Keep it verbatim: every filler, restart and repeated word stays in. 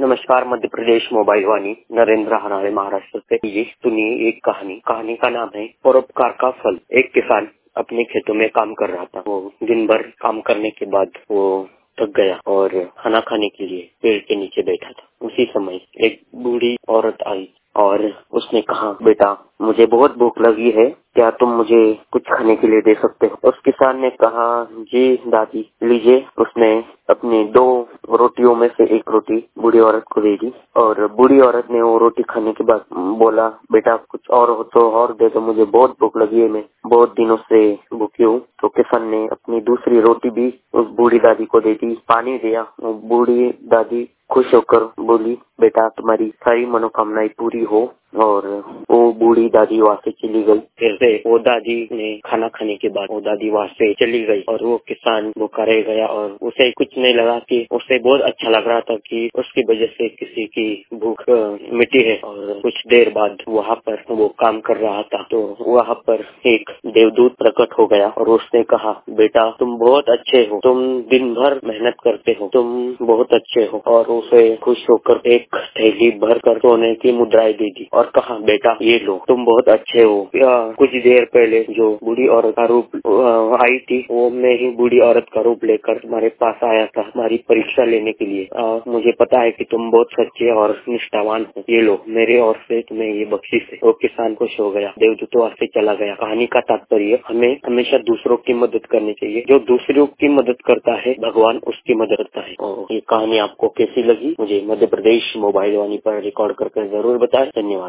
नमस्कार, मध्य प्रदेश मोबाइल वाणी नरेंद्र हरारे महाराष्ट्र से। ये सुनिए एक कहानी। कहानी का नाम है परोपकार का फल। एक किसान अपने खेतों में काम कर रहा था। वो दिन भर काम करने के बाद वो थक गया और खाना खाने के लिए पेड़ के नीचे बैठा था। उसी समय एक बूढ़ी औरत आई और उसने कहा, बेटा मुझे बहुत भूख लगी है, क्या तुम मुझे कुछ खाने के लिए दे सकते हो? उस किसान ने कहा, जी दादी लीजिए। उसने अपनी दो रोटियों में से एक रोटी बूढ़ी औरत को दे दी और बूढ़ी औरत ने वो रोटी खाने के बाद बोला, बेटा कुछ और हो तो और दे दो, मुझे बहुत भूख लगी है, मैं बहुत दिनों से भूखी हूँ। तो किसान ने अपनी दूसरी रोटी भी उस बूढ़ी दादी को दे दी, पानी दिया। वो बूढ़ी दादी खुश होकर बोली, बेटा तुम्हारी सारी मनोकामनाएं पूरी हो। और वो बूढ़ी दादी वहाँ से चली गई। फिर से वो दादी ने खाना खाने के बाद वो दादी वहाँ से चली गई और वो किसान भूखा रह गया और उसे कुछ नहीं लगा कि उसे बहुत अच्छा लग रहा था कि उसकी वजह से किसी की भूख मिटी है। और कुछ देर बाद वहाँ पर वो काम कर रहा था तो वहाँ पर एक देवदूत प्रकट हो गया और उसने कहा, बेटा तुम बहुत अच्छे हो, तुम दिन भर मेहनत करते हो, तुम बहुत अच्छे हो। और उसे खुश होकर एक थैली भर कर सोने की मुद्राएं दे दी और कहा, बेटा ये लो, तुम बहुत अच्छे हो। कुछ देर पहले जो बूढ़ी औरत का रूप आई थी वो मैं ही बूढ़ी औरत का रूप लेकर तुम्हारे पास आया था हमारी परीक्षा लेने के लिए। आ, मुझे पता है कि तुम बहुत सच्चे और निष्ठावान हो, ये लो मेरे ओर से तुम्हें ये बख्शीश है। वो किसान खुश हो गया, देवदूत वहाँ से चला गया। कहानी का तात्पर्य, हमें हमेशा दूसरों की मदद करनी चाहिए। जो दूसरों की मदद करता है भगवान उसकी मदद करता है। और ये कहानी आपको कैसी लगी मुझे मध्य प्रदेश मोबाइल वाणी पर रिकॉर्ड करके जरूर बताएं। धन्यवाद।